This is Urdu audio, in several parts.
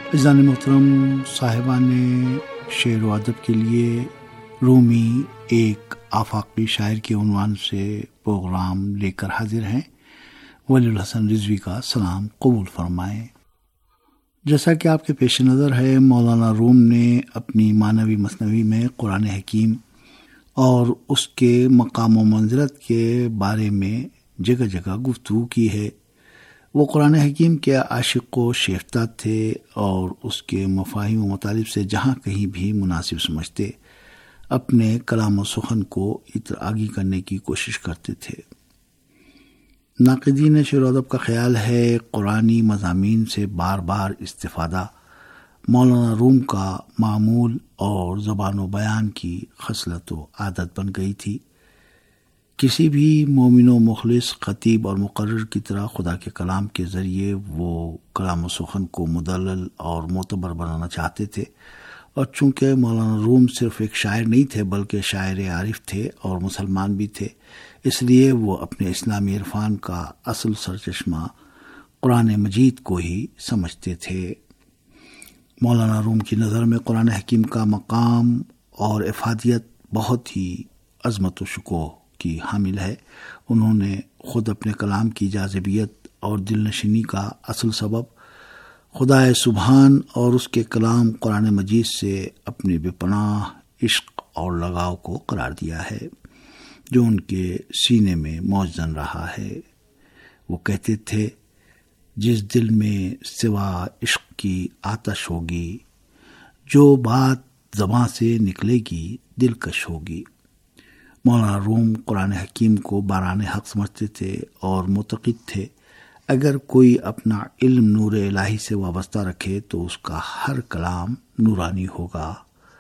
عزیزان محترم، صاحبان شعر و ادب کے لیے رومی ایک آفاقی شاعر کے عنوان سے پروگرام لے کر حاضر ہیں۔ ولی الحسن رضوی کا سلام قبول فرمائیں۔ جیسا کہ آپ کے پیش نظر ہے، مولانا روم نے اپنی معنوی مثنوی میں قرآن حکیم اور اس کے مقام و منزلت کے بارے میں جگہ جگہ گفتگو کی ہے۔ وہ قرآن حکیم کے عاشق و شیفتہ تھے اور اس کے مفاہیم و مطالب سے جہاں کہیں بھی مناسب سمجھتے اپنے کلام و سخن کو آگی کرنے کی کوشش کرتے تھے۔ ناقدین شعر و ادب کا خیال ہے قرآنی مضامین سے بار بار استفادہ مولانا روم کا معمول اور زبان و بیان کی خصلت و عادت بن گئی تھی۔ کسی بھی مومن و مخلص خطیب اور مقرر کی طرح خدا کے کلام کے ذریعے وہ کلام و سخن کو مدلل اور معتبر بنانا چاہتے تھے، اور چونکہ مولانا روم صرف ایک شاعر نہیں تھے بلکہ شاعر عارف تھے اور مسلمان بھی تھے، اس لیے وہ اپنے اسلامی عرفان کا اصل سرچشمہ قرآن مجید کو ہی سمجھتے تھے۔ مولانا روم کی نظر میں قرآن حکیم کا مقام اور افادیت بہت ہی عظمت و شکوہ کی حامل ہے۔ انہوں نے خود اپنے کلام کی جاذبیت اور دل نشینی کا اصل سبب خدائے سبحان اور اس کے کلام قرآن مجید سے اپنے بے پناہ عشق اور لگاؤ کو قرار دیا ہے، جو ان کے سینے میں موجزن رہا ہے۔ وہ کہتے تھے، جس دل میں سوا عشق کی آتش ہوگی، جو بات زباں سے نکلے گی دلکش ہوگی۔ مولانا روم قرآن حکیم کو باران حق سمجھتے تھے اور معتقد تھے اگر کوئی اپنا علم نور الہی سے وابستہ رکھے تو اس کا ہر کلام نورانی ہوگا۔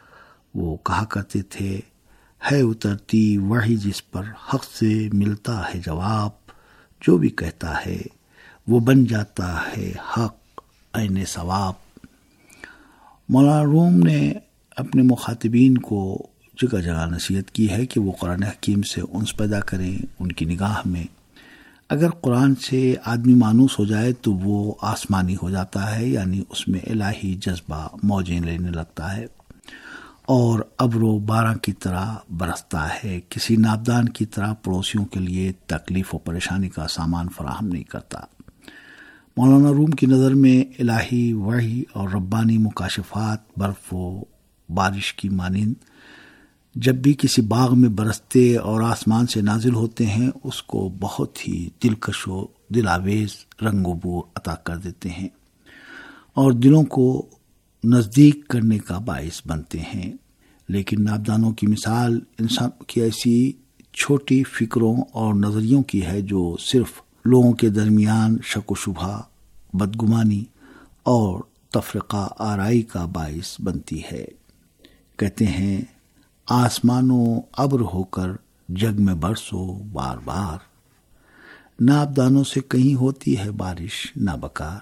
وہ کہا کرتے تھے، ہے اترتی وحی جس پر حق سے ملتا ہے جواب، جو بھی کہتا ہے وہ بن جاتا ہے حق عین ثواب۔ مولانا روم نے اپنے مخاطبین کو جگہ جگہ نصیحت کی ہے کہ وہ قرآن حکیم سے انس پیدا کریں۔ ان کی نگاہ میں اگر قرآن سے آدمی مانوس ہو جائے تو وہ آسمانی ہو جاتا ہے، یعنی اس میں الہی جذبہ موجیں لینے لگتا ہے اور ابر و باران کی طرح برستا ہے، کسی ناپدان کی طرح پڑوسیوں کے لیے تکلیف و پریشانی کا سامان فراہم نہیں کرتا۔ مولانا روم کی نظر میں الہی وحی اور ربانی مکاشفات برف و بارش کی مانند جب بھی کسی باغ میں برستے اور آسمان سے نازل ہوتے ہیں، اس کو بہت ہی دلکش و دلاویز رنگ و بو عطا کر دیتے ہیں اور دلوں کو نزدیک کرنے کا باعث بنتے ہیں۔ لیکن ناپدانوں کی مثال انسان کی ایسی چھوٹی فکروں اور نظریوں کی ہے جو صرف لوگوں کے درمیان شک و شبہ، بدگمانی اور تفرقہ آرائی کا باعث بنتی ہے۔ کہتے ہیں، آسمان و ابر ہو کر جگ میں برسو بار بار، ناپدانوں سے کہیں ہوتی ہے بارش نابکار۔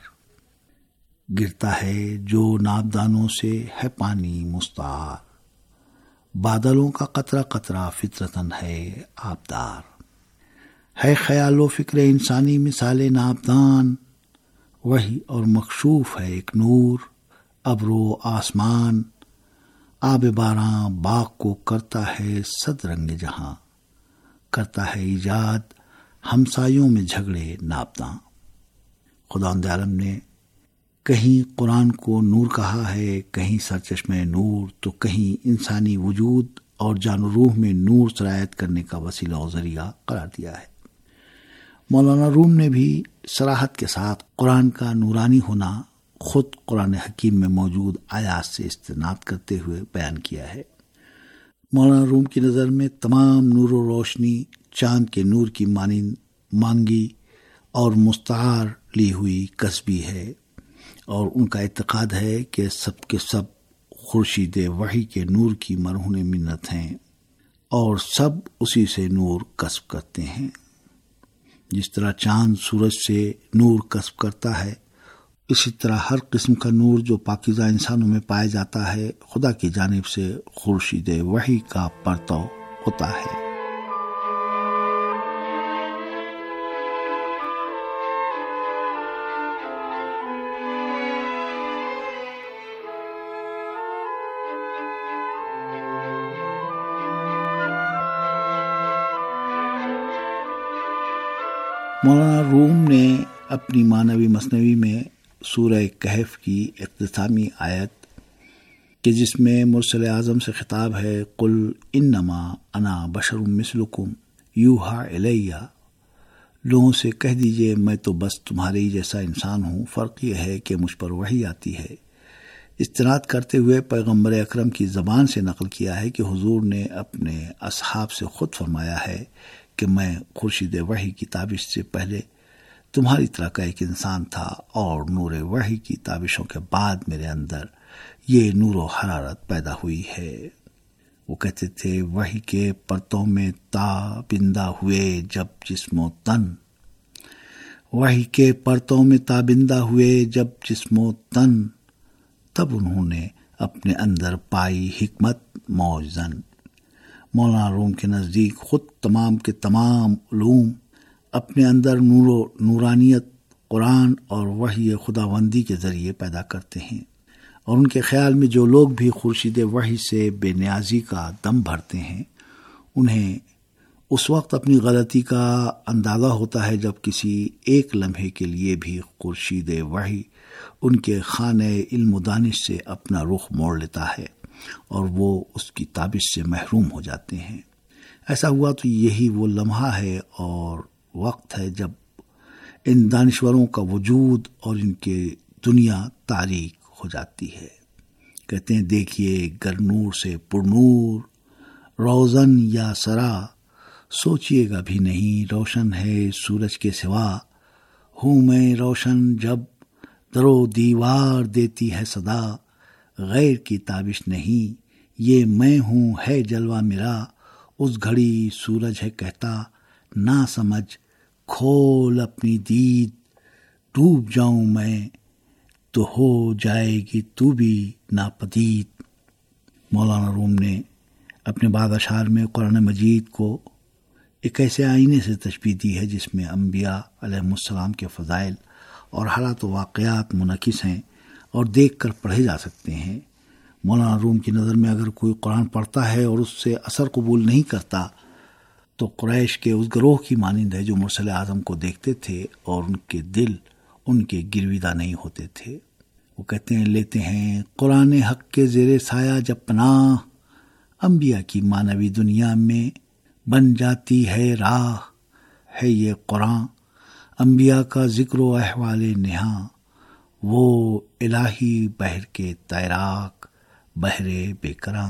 گرتا ہے جو ناپدانوں سے ہے پانی مستعار، بادلوں کا قطرہ قطرہ فطرتاً ہے آبدار۔ ہے خیال و فکر انسانی مثال ناپدان، وہی اور مکشوف ہے ایک نور، ابر و آسمان۔ آب باراں باغ کو کرتا ہے صد رنگ جہاں، کرتا ہے ایجاد ہمسایوں میں جھگڑے ناپداں۔ خداوند عالم نے کہیں قرآن کو نور کہا ہے، کہیں سرچشمہ نور، تو کہیں انسانی وجود اور جان و روح میں نور سرایت کرنے کا وسیلہ و ذریعہ قرار دیا ہے۔ مولانا روم نے بھی صراحت کے ساتھ قرآن کا نورانی ہونا خود قرآن حکیم میں موجود آیات سے استناد کرتے ہوئے بیان کیا ہے۔ مولانا روم کی نظر میں تمام نور و روشنی چاند کے نور کی مانند مانگی اور مستعار لی ہوئی کسبی ہے، اور ان کا اعتقاد ہے کہ سب کے سب خورشید وحی کے نور کی مرہون منت ہیں اور سب اسی سے نور کسب کرتے ہیں۔ جس طرح چاند سورج سے نور کسب کرتا ہے، اسی طرح ہر قسم کا نور جو پاکیزہ انسانوں میں پایا جاتا ہے خدا کی جانب سے خورشید وحی کا پرتو ہوتا ہے۔ مولانا روم نے اپنی معنوی مثنوی میں سورہ کہف کی اختتامی آیت کہ جس میں مرسل اعظم سے خطاب ہے، قل انما انا بشر مثلکم یوحا الیہ، لوگوں سے کہہ دیجئے میں تو بس تمہارے ہی جیسا انسان ہوں، فرق یہ ہے کہ مجھ پر وحی آتی ہے، استناد کرتے ہوئے پیغمبر اکرم کی زبان سے نقل کیا ہے کہ حضور نے اپنے اصحاب سے خود فرمایا ہے کہ میں خورشید وحی کی تابش سے پہلے تمہاری طرح کا ایک انسان تھا، اور نور وحی کی تابشوں کے بعد میرے اندر یہ نور و حرارت پیدا ہوئی ہے۔ وہ کہتے تھے، وحی کے پرتوں میں تابندہ ہوئے جب جسم و تن، وحی کے پرتوں میں تابندہ ہوئے جب جسم و تن، تب انہوں نے اپنے اندر پائی حکمت موجزن۔ مولانا روم کے نزدیک خود تمام کے تمام علوم اپنے اندر نور و نورانیت قرآن اور وحی خداوندی کے ذریعے پیدا کرتے ہیں، اور ان کے خیال میں جو لوگ بھی خورشید وحی سے بے نیازی کا دم بھرتے ہیں، انہیں اس وقت اپنی غلطی کا اندازہ ہوتا ہے جب کسی ایک لمحے کے لیے بھی خورشید وحی ان کے خانہ علم و دانش سے اپنا رخ موڑ لیتا ہے اور وہ اس کی تابش سے محروم ہو جاتے ہیں۔ ایسا ہوا تو یہی وہ لمحہ ہے اور وقت ہے جب ان دانشوروں کا وجود اور ان کے دنیا تاریک ہو جاتی ہے۔ کہتے ہیں، دیکھیے گر نور سے پرنور روزن یا سرا، سوچئے گا بھی نہیں روشن ہے سورج کے سوا، ہوں میں روشن جب درو دیوار دیتی ہے صدا، غیر کی تابش نہیں یہ میں ہوں ہے جلوہ میرا، اس گھڑی سورج ہے کہتا نہ سمجھ کھول اپنی دید، ڈوب جاؤں میں تو ہو جائے گی تو بھی ناپدید۔ مولانا روم نے اپنے بعض اشعار میں قرآن مجید کو ایک ایسے آئینے سے تشبیہ دی ہے جس میں انبیاء علیہ السلام کے فضائل اور حالات و واقعات منعکس ہیں اور دیکھ کر پڑھے جا سکتے ہیں۔ مولانا روم کی نظر میں اگر کوئی قرآن پڑھتا ہے اور اس سے اثر قبول نہیں کرتا تو قریش کے اس گروہ کی مانند ہے جو مرسل اعظم کو دیکھتے تھے اور ان کے دل ان کے گرویدہ نہیں ہوتے تھے۔ وہ کہتے ہیں، لیتے ہیں قرآن حق کے زیر سایہ جب پناہ، انبیاء کی معنوی دنیا میں بن جاتی ہے راہ، ہے یہ قرآن انبیاء کا ذکر و احوال نہاں، وہ الہی بحر کے تیراک بحر بے کراں۔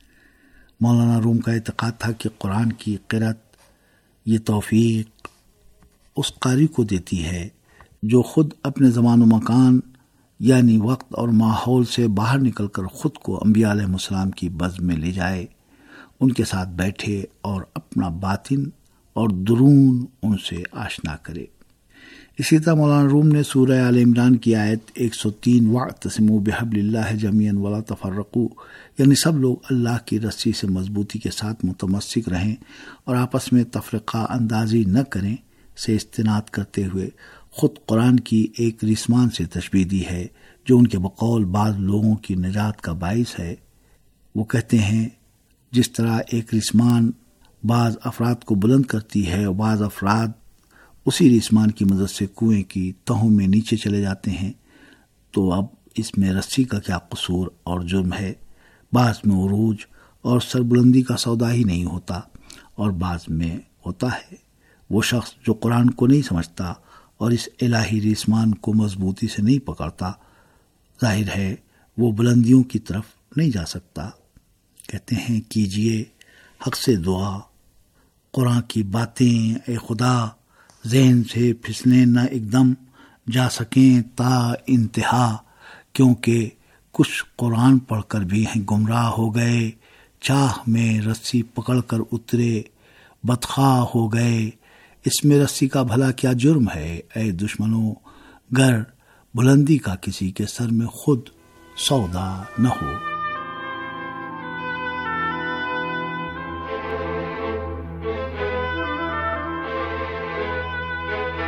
مولانا روم کا اعتقاد تھا کہ قرآن کی قرأت یہ توفیق اس قاری کو دیتی ہے جو خود اپنے زمان و مکان یعنی وقت اور ماحول سے باہر نکل کر خود کو انبیاء علیہ السلام کی بزم میں لے جائے، ان کے ساتھ بیٹھے اور اپنا باطن اور درون ان سے آشنا کرے۔ اسی طرح مولانا روم نے سورہ آل عمران کی آیت 103 وَاعْتَصِمُوا بِحَبْلِ اللَّهِ جَمِيعًا وَلَا تَفَرَّقُوا، یعنی سب لوگ اللہ کی رسی سے مضبوطی کے ساتھ متمسک رہیں اور آپس میں تفرقہ اندازی نہ کریں، سے استناد کرتے ہوئے خود قرآن کی ایک ریسمان سے تشبیہ دی ہے جو ان کے بقول بعض لوگوں کی نجات کا باعث ہے۔ وہ کہتے ہیں، جس طرح ایک ریسمان بعض افراد کو بلند کرتی ہے اور بعض افراد اسی ریسمان کی مدد سے کنویں کی تہوں میں نیچے چلے جاتے ہیں، تو اب اس میں رسی کا کیا قصور اور جرم ہے؟ بعض میں عروج اور سربلندی کا سودا ہی نہیں ہوتا اور بعض میں ہوتا ہے۔ وہ شخص جو قرآن کو نہیں سمجھتا اور اس الہی ریسمان کو مضبوطی سے نہیں پکڑتا، ظاہر ہے وہ بلندیوں کی طرف نہیں جا سکتا۔ کہتے ہیں، کیجئے حق سے دعا، قرآن کی باتیں اے خدا ذہن سے پھسلیں نہ ایک دم، جا سکیں تا انتہا، کیونکہ کچھ قرآن پڑھ کر بھی ہیں گمراہ ہو گئے، چاہ میں رسی پکڑ کر اترے بدخواہ ہو گئے، اس میں رسی کا بھلا کیا جرم ہے اے دشمنوں، گر بلندی کا کسی کے سر میں خود سودا نہ ہو۔